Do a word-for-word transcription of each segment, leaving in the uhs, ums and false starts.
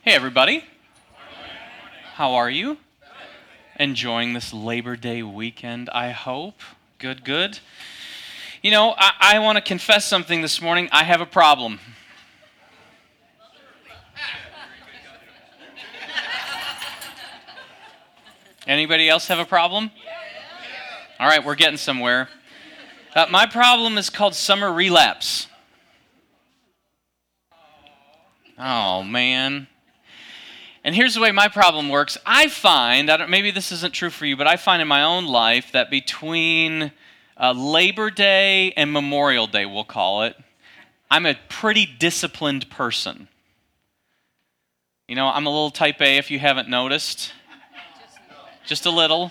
Hey everybody, how are you? Enjoying this Labor Day weekend, I hope. Good, good. You know, I, I want to confess something this morning. I have a problem. Anybody else have a problem? All right, we're getting somewhere. Uh, my problem is called summer relapse. Oh, man. And here's the way my problem works. I find, I don't, maybe this isn't true for you, but I find in my own life that between uh, Labor Day and Memorial Day, we'll call it, I'm a pretty disciplined person. You know, I'm a little type A if you haven't noticed. Just a little.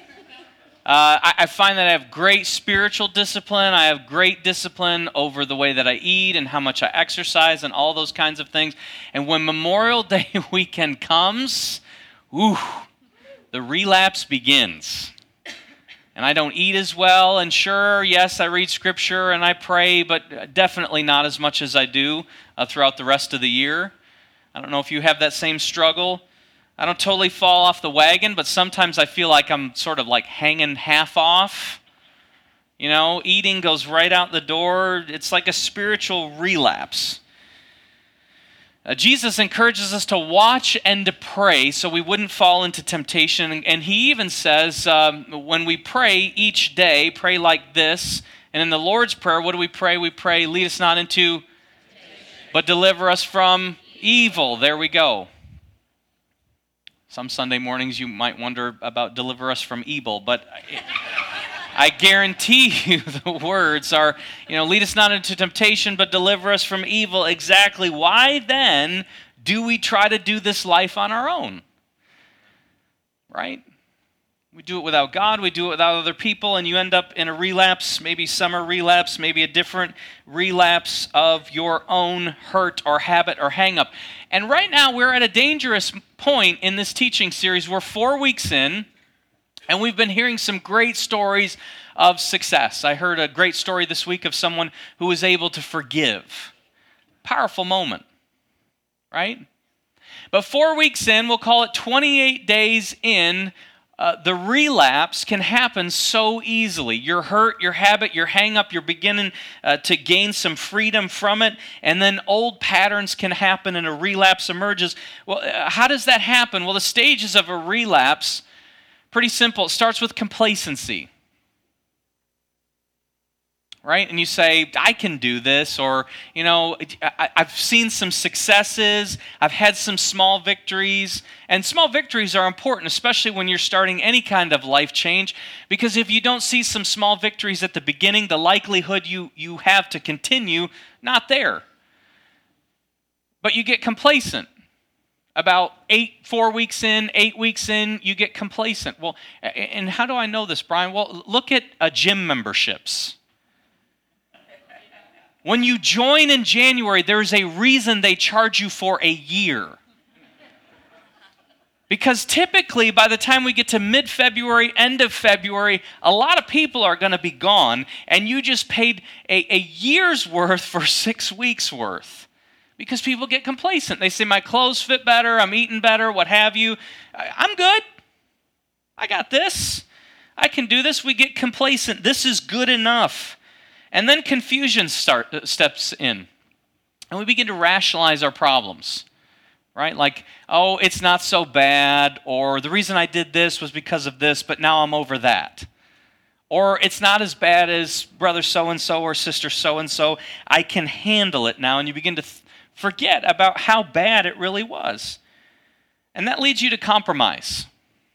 Uh, I, I find that I have great spiritual discipline. I have great discipline over the way that I eat and how much I exercise and all those kinds of things. And when Memorial Day weekend comes, whew, the relapse begins. And I don't eat as well. And sure, yes, I read Scripture and I pray, but definitely not as much as I do uh, throughout the rest of the year. I don't know if you have that same struggle. I don't totally fall off the wagon, but sometimes I feel like I'm sort of like hanging half off. You know, eating goes right out the door. It's like a spiritual relapse. Uh, Jesus encourages us to watch and to pray so we wouldn't fall into temptation. And, and he even says, um, when we pray each day, pray like this. And in the Lord's Prayer, what do we pray? We pray, lead us not into, but deliver us from evil. There we go. Some Sunday mornings you might wonder about deliver us from evil, but I guarantee you the words are, you know, lead us not into temptation, but deliver us from evil. Exactly. Why then do we try to do this life on our own? Right? We do it without God, we do it without other people, and you end up in a relapse, maybe summer relapse, maybe a different relapse of your own hurt or habit or hang-up. And right now we're at a dangerous point in this teaching series. We're four weeks in, and we've been hearing some great stories of success. I heard a great story this week of someone who was able to forgive. Powerful moment, right? But four weeks in, we'll call it twenty-eight days in, Uh, the relapse can happen so easily. You're hurt, your habit, your hang-up, you're beginning uh, to gain some freedom from it, and then old patterns can happen and a relapse emerges. Well, uh, how does that happen? Well, the stages of a relapse, pretty simple. It starts with complacency. Right? And you say, I can do this, or, you know, I, I've seen some successes, I've had some small victories, and small victories are important, especially when you're starting any kind of life change, because if you don't see some small victories at the beginning, the likelihood you, you have to continue, not there. But you get complacent. About eight, four weeks in, eight weeks in, you get complacent. Well, and how do I know this, Brian? Well, look at uh, gym memberships. When you join in January, there's a reason they charge you for a year. Because typically, by the time we get to mid-February, end of February, a lot of people are going to be gone, and you just paid a, a year's worth for six weeks' worth. Because people get complacent. They say, my clothes fit better, I'm eating better, what have you. I'm good. I got this. I can do this. We get complacent. This is good enough. And then confusion start, uh, steps in. And we begin to rationalize our problems. Right? Like, oh, it's not so bad, or the reason I did this was because of this, but now I'm over that. Or it's not as bad as brother so-and-so or sister so-and-so. I can handle it now. And you begin to th- forget about how bad it really was. And that leads you to compromise.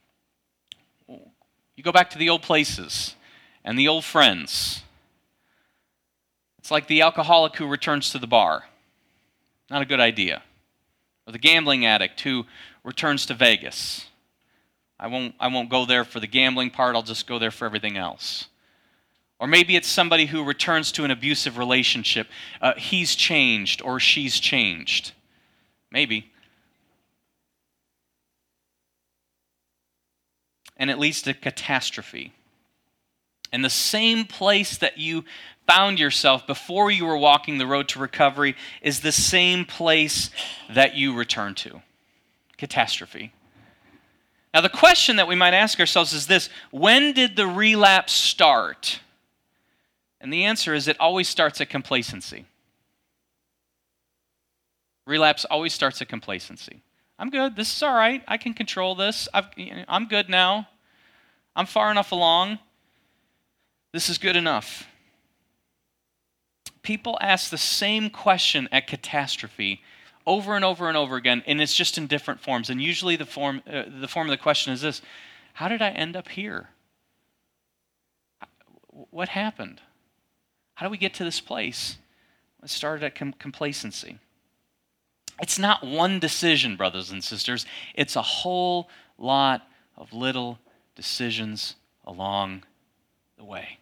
You go back to the old places and the old friends. It's like the alcoholic who returns to the bar. Not a good idea. Or the gambling addict who returns to Vegas. I won't, I won't go there for the gambling part, I'll just go there for everything else. Or maybe it's somebody who returns to an abusive relationship. Uh, he's changed or she's changed. Maybe. And it leads to catastrophe. And the same place that you found yourself before you were walking the road to recovery is the same place that you return to. catastrophe. Now, the question that we might ask ourselves is this: when did the relapse start? And the answer is it always starts at complacency. Relapse always starts at complacency. I'm good. This is all right. I can control this. I've, I'm good now. I'm far enough along. This is good enough. People ask the same question at catastrophe over and over and over again, and it's just in different forms. And usually the form, uh, the form of the question is this: how did I end up here? What happened? How do we get to this place? It started at com- complacency. It's not one decision, brothers and sisters. It's a whole lot of little decisions along the way.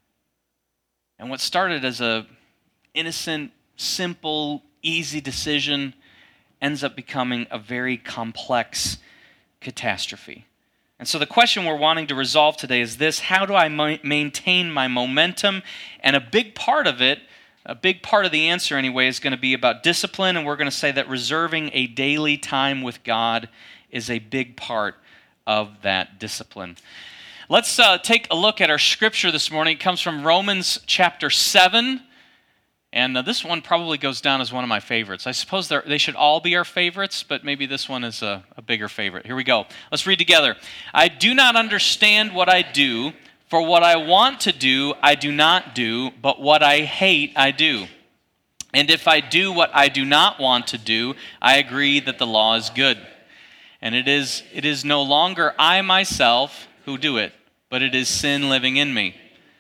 And what started as a innocent, simple, easy decision ends up becoming a very complex catastrophe. And so the question we're wanting to resolve today is this: how do I ma- maintain my momentum? And a big part of it, a big part of the answer anyway, is going to be about discipline, and we're going to say that reserving a daily time with God is a big part of that discipline. Let's uh, take a look at our scripture this morning. It comes from Romans chapter seven. And uh, this one probably goes down as one of my favorites. I suppose they should all be our favorites, but maybe this one is a, a bigger favorite. Here we go. Let's read together. I do not understand what I do, for what I want to do, I do not do, but what I hate, I do. And if I do what I do not want to do, I agree that the law is good. And it is, it is no longer I myself who do it, but it is sin living in me.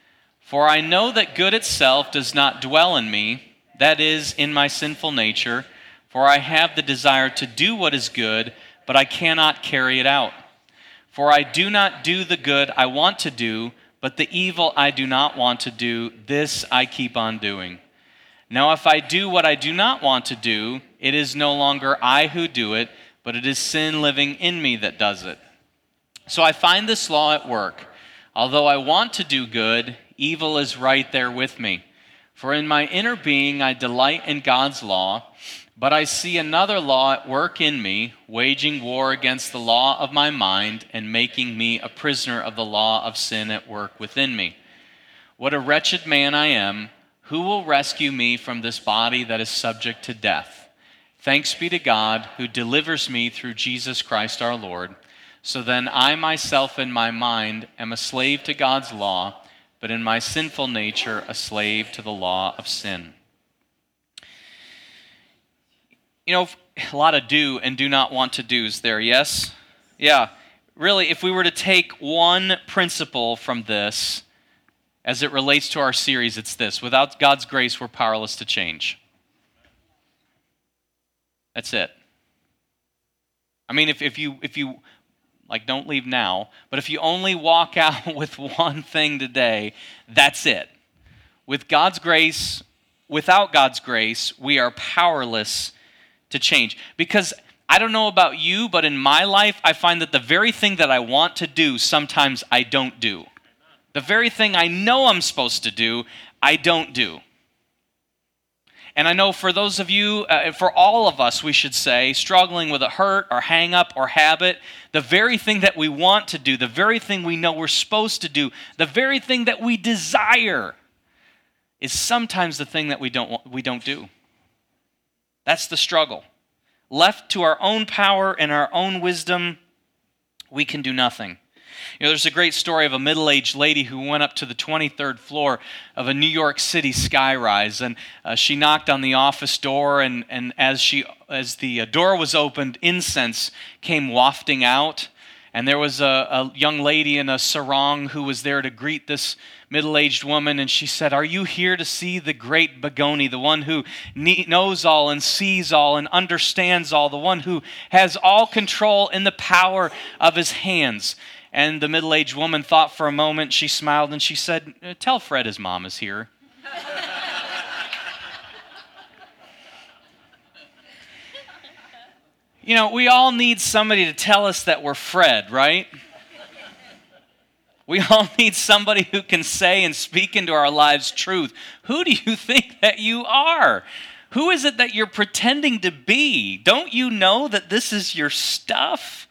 For I know that good itself does not dwell in me, that is, in my sinful nature, for I have the desire to do what is good, but I cannot carry it out. For I do not do the good I want to do, but the evil I do not want to do, this I keep on doing. Now if I do what I do not want to do, it is no longer I who do it, but it is sin living in me that does it. So I find this law at work. Although I want to do good, evil is right there with me. For in my inner being I delight in God's law, but I see another law at work in me, waging war against the law of my mind and making me a prisoner of the law of sin at work within me. What a wretched man I am! Who will rescue me from this body that is subject to death? Thanks be to God who delivers me through Jesus Christ our Lord. So then I myself in my mind am a slave to God's law, but in my sinful nature a slave to the law of sin. You know, a lot of do and do not want to do's there, yes? Yeah. Really, if we were to take one principle from this as it relates to our series, it's this: without God's grace, we're powerless to change. That's it. I mean, if, if you if you like, don't leave now, but if you only walk out with one thing today, that's it. With God's grace, without God's grace, we are powerless to change. Because I don't know about you, but in my life, I find that the very thing that I want to do, sometimes I don't do. The very thing I know I'm supposed to do, I don't do. And I know for those of you, uh, for all of us, we should say, struggling with a hurt or hang up or habit, the very thing that we want to do, the very thing we know we're supposed to do, the very thing that we desire is sometimes the thing that we don't we don't do. That's the struggle. Left to our own power and our own wisdom, we can do nothing. You know, there's a great story of a middle-aged lady who went up to the twenty-third floor of a New York City skyrise, and uh, she knocked on the office door, and, and as she as the uh, door was opened, incense came wafting out, and there was a, a young lady in a sarong who was there to greet this middle-aged woman, and she said, "Are you here to see the great Begoni, the one who knows all and sees all and understands all, the one who has all control in the power of his hands?" And the middle-aged woman thought for a moment, she smiled, and she said, "Tell Fred his mom is here." You know, we all need somebody to tell us that we're Fred, right? We all need somebody who can say and speak into our lives truth. Who do you think that you are? Who is it that you're pretending to be? Don't you know that this is your stuff?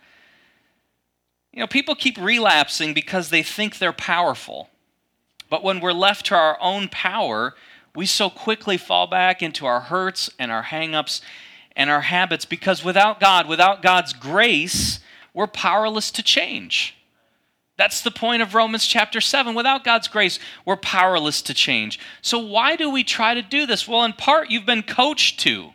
You know, people keep relapsing because they think they're powerful. But when we're left to our own power, we so quickly fall back into our hurts and our hang-ups and our habits, because without God, without God's grace, we're powerless to change. That's the point of Romans chapter seven. Without God's grace, we're powerless to change. So why do we try to do this? Well, in part, you've been coached to.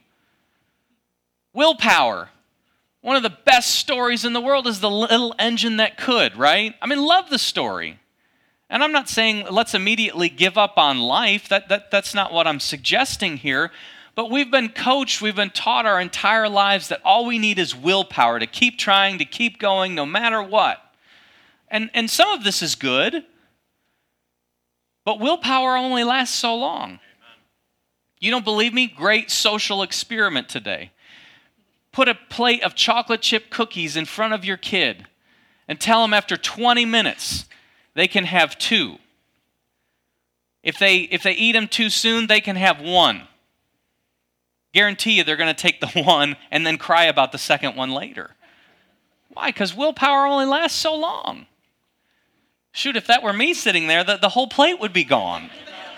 Willpower. One of the best stories in the world is The Little Engine That Could, right? I mean, love the story. And I'm not saying let's immediately give up on life. That, that, that's not what I'm suggesting here. But we've been coached, we've been taught our entire lives that all we need is willpower to keep trying, to keep going, no matter what. And, and some of this is good, but willpower only lasts so long. Amen. You don't believe me? Great social experiment today. Put a plate of chocolate chip cookies in front of your kid and tell them after twenty minutes they can have two. If they, if they eat them too soon, they can have one. Guarantee you they're going to take the one and then cry about the second one later. Why? Because willpower only lasts so long. Shoot, if that were me sitting there, the, the whole plate would be gone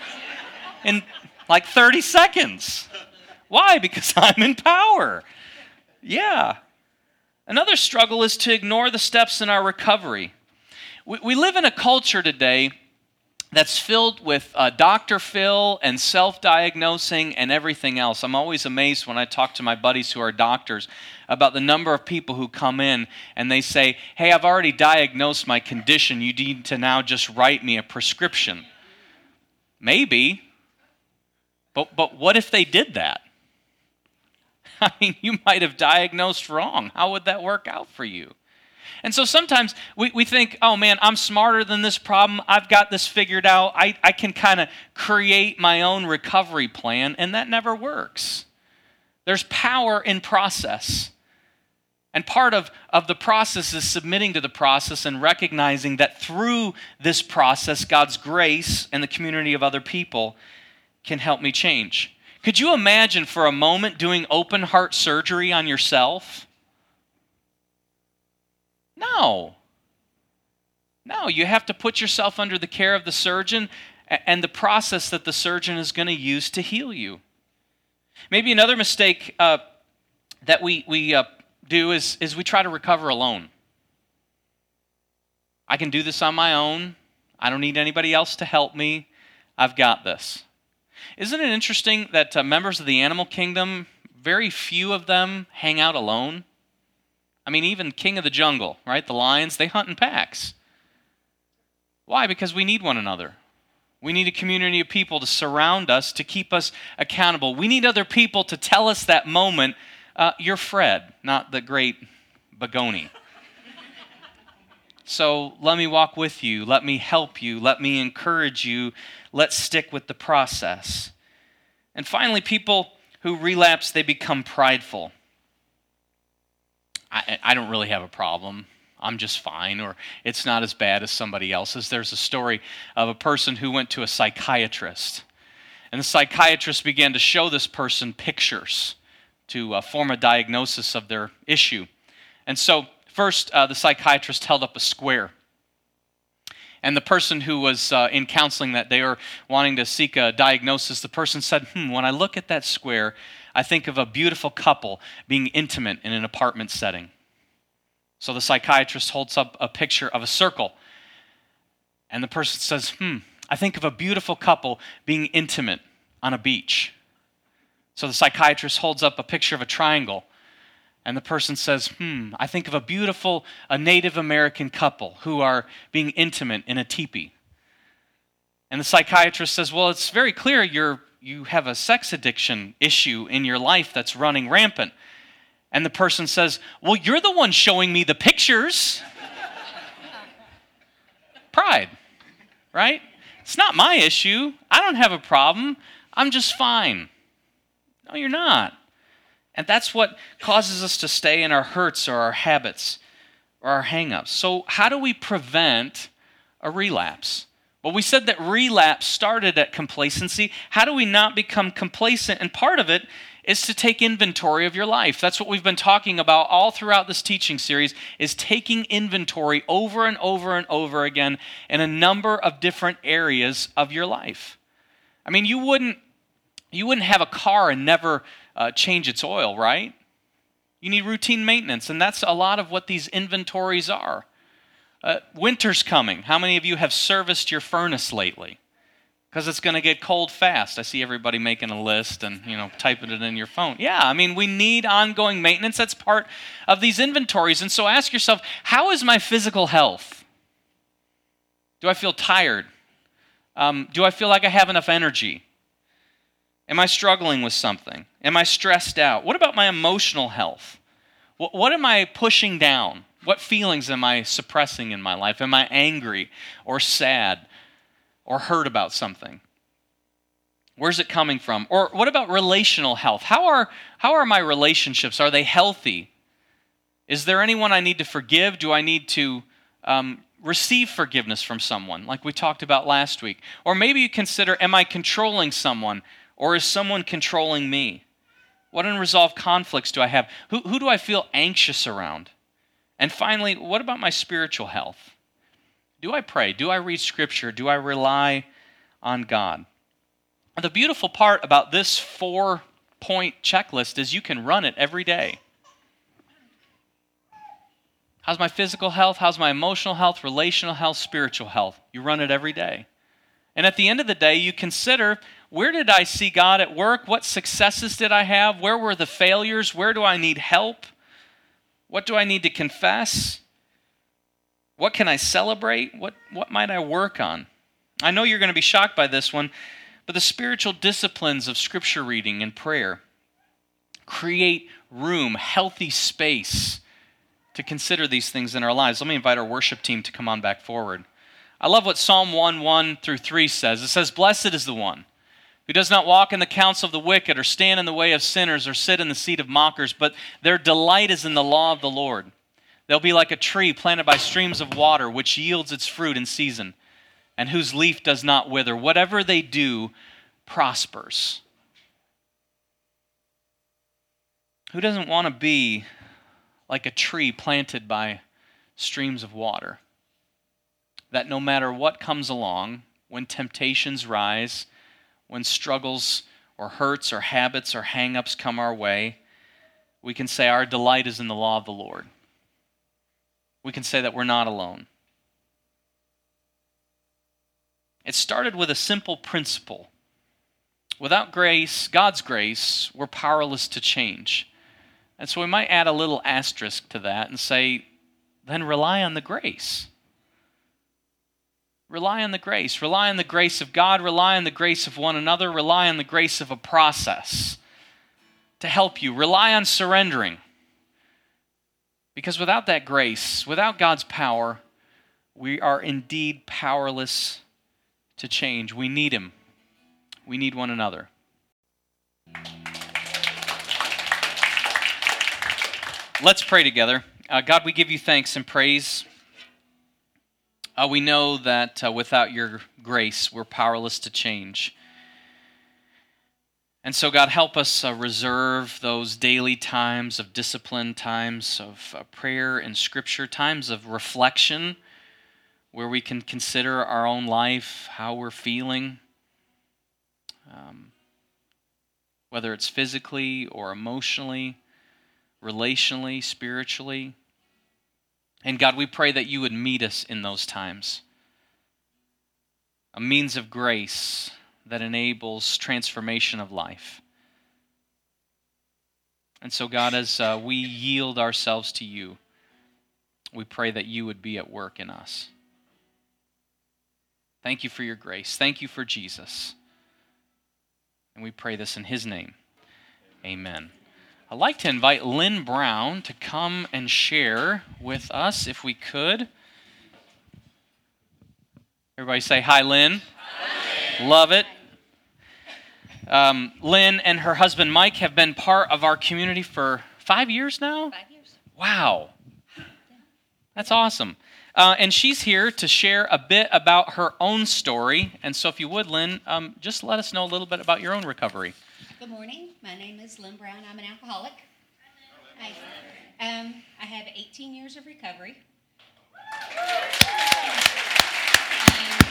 in like thirty seconds. Why? Because I'm in power. Yeah. Another struggle is to ignore the steps in our recovery. We, we live in a culture today that's filled with uh, Doctor Phil and self-diagnosing and everything else. I'm always amazed when I talk to my buddies who are doctors about the number of people who come in and they say, hey, I've already diagnosed my condition. You need to now just write me a prescription. Maybe, but, but what if they did that? I mean, you might have diagnosed wrong. How would that work out for you? And so sometimes we, we think, oh man, I'm smarter than this problem. I've got this figured out. I, I can kind of create my own recovery plan, and that never works. There's power in process. And part of, of the process is submitting to the process and recognizing that through this process, God's grace and the community of other people can help me change. Could you imagine for a moment doing open heart surgery on yourself? No. No, you have to put yourself under the care of the surgeon and the process that the surgeon is going to use to heal you. Maybe another mistake uh, that we, we uh, do is, is we try to recover alone. I can do this on my own. I don't need anybody else to help me. I've got this. Isn't it interesting that uh, members of the animal kingdom, very few of them hang out alone? I mean, even King of the Jungle, right? The lions, they hunt in packs. Why? Because we need one another. We need a community of people to surround us, to keep us accountable. We need other people to tell us that moment, uh, you're Fred, not the great Bagoni. So let me walk with you. Let me help you. Let me encourage you. Let's stick with the process. And finally, people who relapse, they become prideful. I, I don't really have a problem. I'm just fine, or it's not as bad as somebody else's. There's a story of a person who went to a psychiatrist. And the psychiatrist began to show this person pictures to uh, form a diagnosis of their issue. And so first, uh, the psychiatrist held up a square. And the person who was uh, in counseling that day or wanting to seek a diagnosis, the person said, hmm, when I look at that square, I think of a beautiful couple being intimate in an apartment setting. So the psychiatrist holds up a picture of a circle. And the person says, hmm, I think of a beautiful couple being intimate on a beach. So the psychiatrist holds up a picture of a triangle. And the person says, hmm, I think of a beautiful a Native American couple who are being intimate in a teepee. And the psychiatrist says, well, it's very clear you're, you have a sex addiction issue in your life that's running rampant. And the person says, well, you're the one showing me the pictures. Pride, right? It's not my issue. I don't have a problem. I'm just fine. No, you're not. And that's what causes us to stay in our hurts or our habits or our hang-ups. So how do we prevent a relapse? Well, we said that relapse started at complacency. How do we not become complacent? And part of it is to take inventory of your life. That's what we've been talking about all throughout this teaching series, is taking inventory over and over and over again in a number of different areas of your life. I mean, you wouldn't, you wouldn't have a car and never uh, change its oil, right? You need routine maintenance, and that's a lot of what these inventories are. Uh, winter's coming. How many of you have serviced your furnace lately? Because it's going to get cold fast. I see everybody making a list and, you know, typing it in your phone. Yeah, I mean, we need ongoing maintenance. That's part of these inventories. And so ask yourself, how is my physical health? Do I feel tired? Um, do I feel like I have enough energy? Am I struggling with something? Am I stressed out? What about my emotional health? What, what am I pushing down? What feelings am I suppressing in my life? Am I angry or sad or hurt about something? Where's it coming from? Or what about relational health? How are, how are my relationships? Are they healthy? Is there anyone I need to forgive? Do I need to um, receive forgiveness from someone, like we talked about last week? Or maybe you consider, am I controlling someone, or is someone controlling me? What unresolved conflicts do I have? Who, who do I feel anxious around? And finally, what about my spiritual health? Do I pray? Do I read Scripture? Do I rely on God? The beautiful part about this four-point checklist is you can run it every day. How's my physical health? How's my emotional health, relational health, spiritual health? You run it every day. And at the end of the day, you consider, where did I see God at work? What successes did I have? Where were the failures? Where do I need help? What do I need to confess? What can I celebrate? What, what might I work on? I know you're going to be shocked by this one, but the spiritual disciplines of Scripture reading and prayer create room, healthy space to consider these things in our lives. Let me invite our worship team to come on back forward. I love what Psalm one, one through three says. It says, "Blessed is the one who does not walk in the counsel of the wicked, or stand in the way of sinners, or sit in the seat of mockers, but their delight is in the law of the Lord. They'll be like a tree planted by streams of water, which yields its fruit in season, and whose leaf does not wither. Whatever they do prospers." Who doesn't want to be like a tree planted by streams of water? That no matter what comes along, when temptations rise, when struggles or hurts or habits or hang-ups come our way, we can say our delight is in the law of the Lord. We can say that we're not alone. It started with a simple principle. Without grace, God's grace, we're powerless to change. And so we might add a little asterisk to that and say, then rely on the grace. Rely on the grace. Rely on the grace of God. Rely on the grace of one another. Rely on the grace of a process to help you. Rely on surrendering. Because without that grace, without God's power, we are indeed powerless to change. We need Him. We need one another. Let's pray together. Uh, God, we give you thanks and praise. Uh, we know that uh, without your grace, we're powerless to change. And so, God, help us uh, reserve those daily times of discipline, times of uh, prayer and Scripture, times of reflection where we can consider our own life, how we're feeling, um, whether it's physically or emotionally, relationally, spiritually. And God, we pray that you would meet us in those times. A means of grace that enables transformation of life. And so, God, as uh, we yield ourselves to you, we pray that you would be at work in us. Thank you for your grace. Thank you for Jesus. And we pray this in his name. Amen. I'd like to invite Lynn Brown to come and share with us, if we could. Everybody say hi, Lynn. Hi. Love it. Um, Lynn and her husband, Mike, have been part of our community for five years now? Five years. Wow. That's awesome. Uh, and she's here to share a bit about her own story. And so if you would, Lynn, um, just let us know a little bit about your own recovery. Good morning. My name is Lynn Brown. I'm an alcoholic. Hi. Um, I have eighteen years of recovery. Um,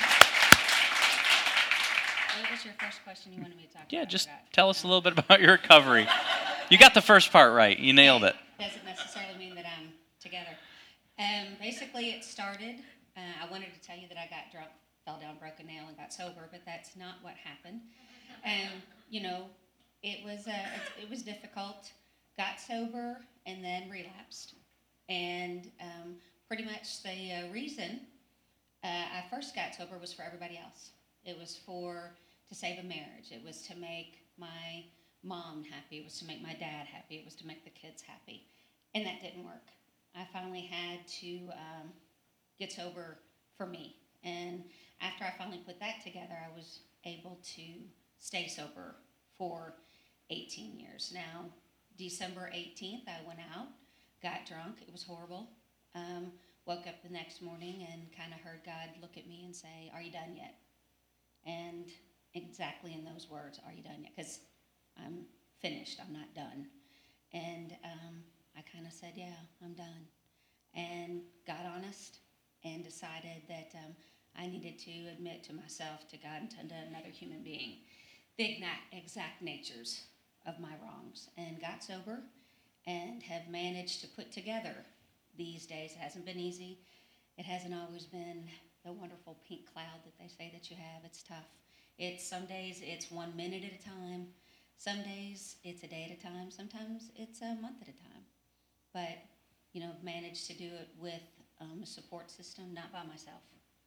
what was your first question you wanted me to talk Yeah, about? just I forgot. tell us a little bit about your recovery. You got the first part right. You nailed it. Doesn't necessarily mean that I'm together. Um, basically, it started, uh, I wanted to tell you that I got drunk, fell down, broke a nail, and got sober, but that's not what happened. Um, you know, it was uh, it, it was difficult. Got sober and then relapsed. And um, pretty much the uh, reason uh, I first got sober was for everybody else. It was for to save a marriage. It was to make my mom happy. It was to make my dad happy. It was to make the kids happy. And that didn't work. I finally had to um, get sober for me. And after I finally put that together, I was able to stay sober for eighteen years. Now, December eighteenth, I went out, got drunk. It was horrible. Um, woke up the next morning and kind of heard God look at me and say, "Are you done yet?" And exactly in those words, "Are you done yet?" Because I'm finished. I'm not done. And um, I kind of said, "Yeah, I'm done." And got honest and decided that um, I needed to admit to myself, to God, and to another human being the exact natures of my wrongs, and got sober and have managed to put together these days. It hasn't been easy. It hasn't always been the wonderful pink cloud that they say that you have. It's tough. It's some days it's one minute at a time. Some days it's a day at a time. Sometimes it's a month at a time. But, you know, managed to do it with um, a support system, not by myself.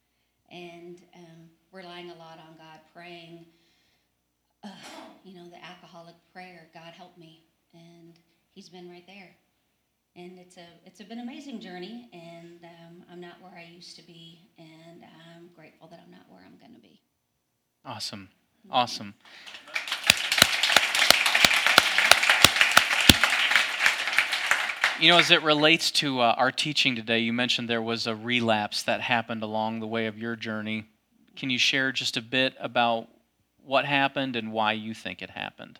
And um, relying a lot on God, praying, uh, you know, the alcoholic prayer, "God help me." And he's been right there. And it's a it's a been an amazing journey, and um, I'm not where I used to be, and I'm grateful that I'm not where I'm going to be. Awesome. Awesome. You know, as it relates to uh, our teaching today, you mentioned there was a relapse that happened along the way of your journey. Can you share just a bit about what happened and why you think it happened?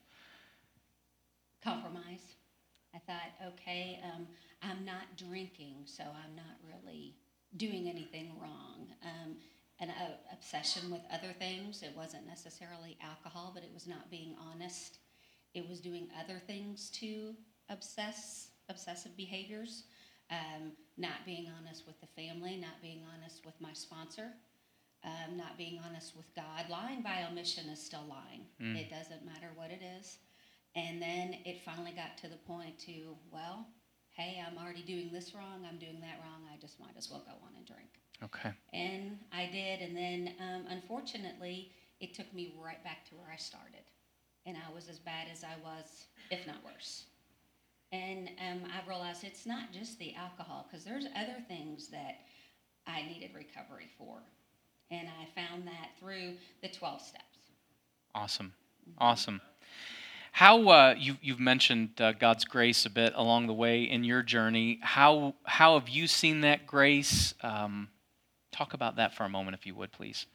Compromise. I thought, okay, um, I'm not drinking, so I'm not really doing anything wrong. Um, an uh, obsession with other things. It wasn't necessarily alcohol, but it was not being honest. It was doing other things to obsess, obsessive behaviors. Um, not being honest with the family, not being honest with my sponsor, um, not being honest with God. Lying by omission is still lying. Mm. It doesn't matter what it is. And then it finally got to the point to, well, hey, I'm already doing this wrong, I'm doing that wrong, I just might as well go on and drink. Okay. And I did, and then um, unfortunately, it took me right back to where I started. And I was as bad as I was, if not worse. And um, I realized it's not just the alcohol, because there's other things that I needed recovery for. And I found that through the twelve steps. Awesome. Mm-hmm. Awesome. How uh, you, you've mentioned uh, God's grace a bit along the way in your journey. How how have you seen that grace? Um, talk about that for a moment, if you would, please.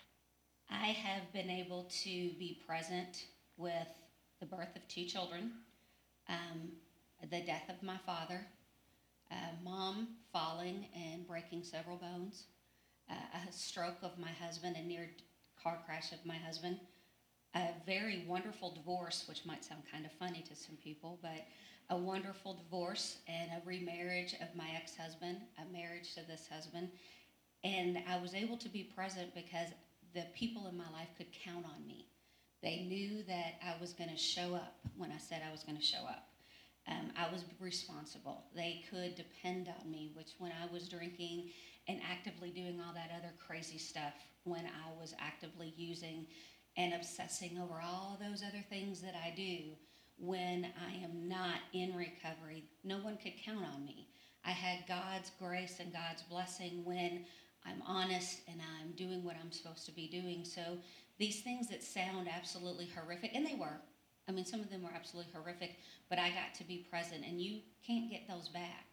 I have been able to be present with the birth of two children, um, the death of my father, uh, mom falling and breaking several bones, uh, a stroke of my husband, a near car crash of my husband, a very wonderful divorce, which might sound kind of funny to some people, but a wonderful divorce and a remarriage of my ex-husband, a marriage to this husband. And I was able to be present because the people in my life could count on me. They knew that I was going to show up when I said I was going to show up. Um, I was responsible. They could depend on me, which when I was drinking and actively doing all that other crazy stuff, when I was actively using and obsessing over all those other things that I do, when I am not in recovery, no one could count on me. I had God's grace and God's blessing when I'm honest and I'm doing what I'm supposed to be doing. So these things that sound absolutely horrific, and they were, I mean, some of them were absolutely horrific, but I got to be present, and you can't get those back.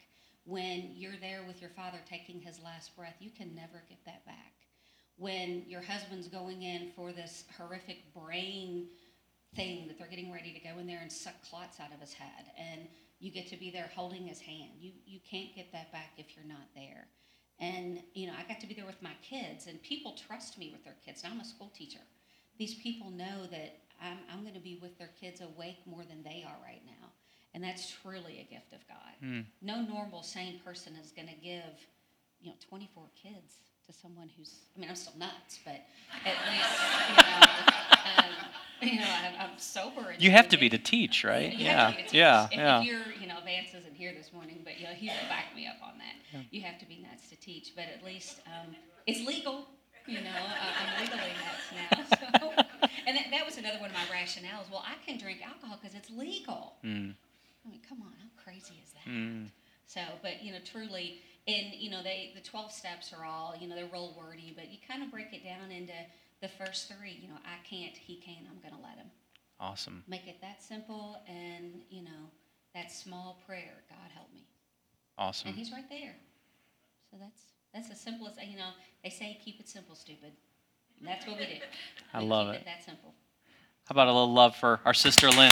When you're there with your father taking his last breath, you can never get that back. When your husband's going in for this horrific brain thing that they're getting ready to go in there and suck clots out of his head, and you get to be there holding his hand, you you can't get that back if you're not there. And, you know, I got to be there with my kids, and people trust me with their kids. Now I'm a school teacher. These people know that I'm, I'm going to be with their kids awake more than they are right now. And that's truly a gift of God. Mm. No normal, sane person is going to give, you know, twenty-four kids to someone who's, I mean, I'm still nuts, but at least, you know, um, you know I'm, I'm sober. And you have to be to teach, right? You yeah, have to be to teach. yeah, if, yeah. If you're, you know, Vance isn't here this morning, but you know, he will back me up on that. Yeah. You have to be nuts to teach, but at least um, it's legal. You know, uh, I'm legally nuts now. So, and that, that was another one of my rationales. Well, I can drink alcohol because it's legal. Mm. I mean, come on, how crazy is that? Mm. So, but, you know, truly, and, you know, they the twelve steps are all, you know, they're real wordy, but you kind of break it down into the first three. You know, I can't, he can, I'm going to let him. Awesome. Make it that simple, and, you know, that small prayer, God help me. Awesome. And he's right there. So that's that's as simple as, you know, they say keep it simple, stupid. And that's what we do. I we love keep it. it that simple. How about a little love for our sister Lynn?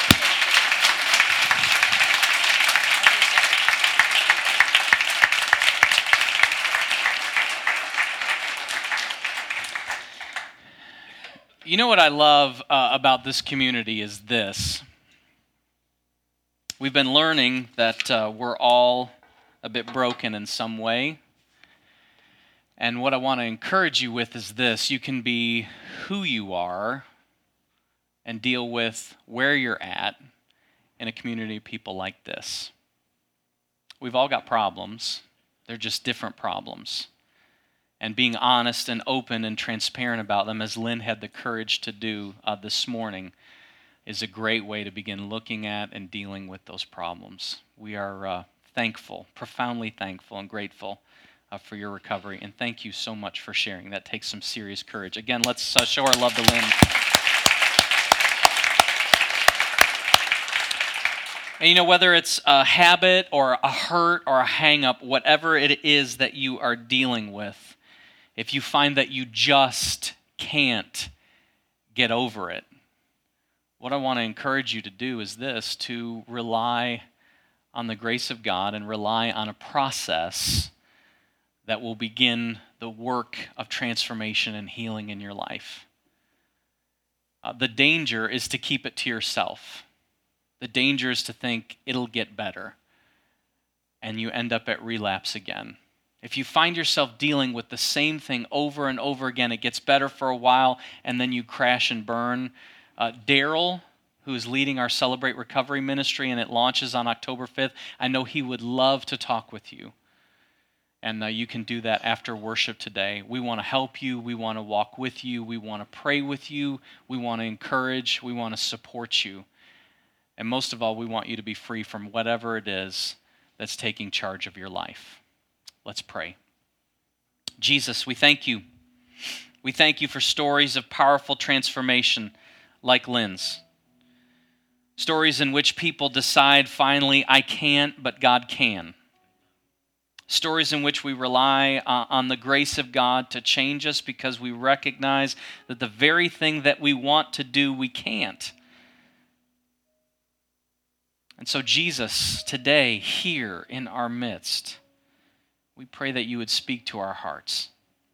You know what I love uh, about this community is this. We've been learning that uh, we're all a bit broken in some way. And what I want to encourage you with is this. You can be who you are and deal with where you're at in a community of people like this. We've all got problems. They're just different problems. And being honest and open and transparent about them, as Lynn had the courage to do uh, this morning, is a great way to begin looking at and dealing with those problems. We are uh, thankful, profoundly thankful and grateful uh, for your recovery. And thank you so much for sharing. That takes some serious courage. Again, let's uh, show our love to Lynn. And you know, whether it's a habit or a hurt or a hang-up, whatever it is that you are dealing with, if you find that you just can't get over it, what I want to encourage you to do is this, to rely on the grace of God and rely on a process that will begin the work of transformation and healing in your life. Uh, the danger is to keep it to yourself. The danger is to think it'll get better, and you end up at relapse again. If you find yourself dealing with the same thing over and over again, it gets better for a while, and then you crash and burn. Uh, Daryl, who is leading our Celebrate Recovery ministry, and it launches on October fifth, I know he would love to talk with you. And uh, you can do that after worship today. We want to help you. We want to walk with you. We want to pray with you. We want to encourage. We want to support you. And most of all, we want you to be free from whatever it is that's taking charge of your life. Let's pray. Jesus, we thank you. We thank you for stories of powerful transformation like Lynn's. Stories in which people decide finally, I can't, but God can. Stories in which we rely uh, on the grace of God to change us because we recognize that the very thing that we want to do, we can't. And so, Jesus, today, here in our midst, we pray that you would speak to our hearts.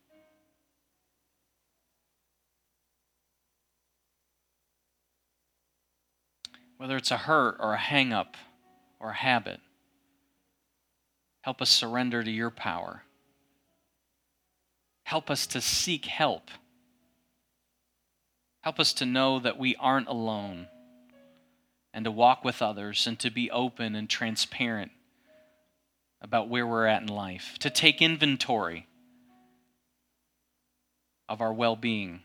Whether it's a hurt or a hang-up or a habit, help us surrender to your power. Help us to seek help. Help us to know that we aren't alone, and to walk with others and to be open and transparent about where we're at in life, to take inventory of our well-being.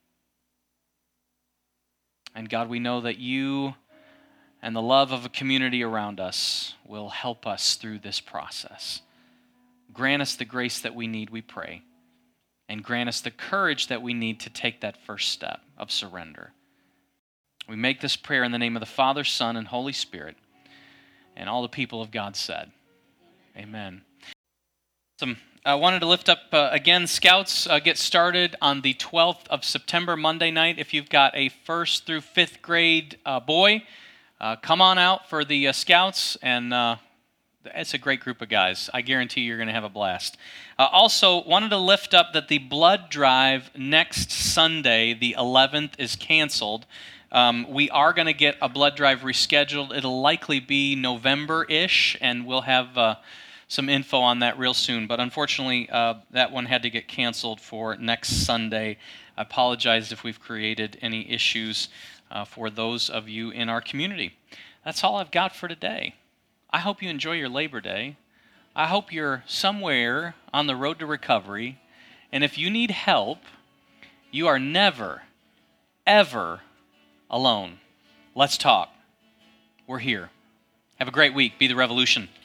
And God, we know that you and the love of a community around us will help us through this process. Grant us the grace that we need, we pray, and grant us the courage that we need to take that first step of surrender. We make this prayer in the name of the Father, Son, and Holy Spirit, and all the people of God said. Amen. Awesome. I wanted to lift up uh, again, Scouts uh, get started on the twelfth of September, Monday night. If you've got a first through fifth grade uh, boy, uh, come on out for the uh, Scouts, and uh, it's a great group of guys. I guarantee you're going to have a blast. Uh, also, wanted to lift up that the blood drive next Sunday, the eleventh, is canceled. Um, we are going to get a blood drive rescheduled. It'll likely be November-ish, and we'll have uh, some info on that real soon. But unfortunately, uh, that one had to get canceled for next Sunday. I apologize if we've created any issues uh, for those of you in our community. That's all I've got for today. I hope you enjoy your Labor Day. I hope you're somewhere on the road to recovery. And if you need help, you are never, ever alone. Let's talk. We're here. Have a great week. Be the revolution.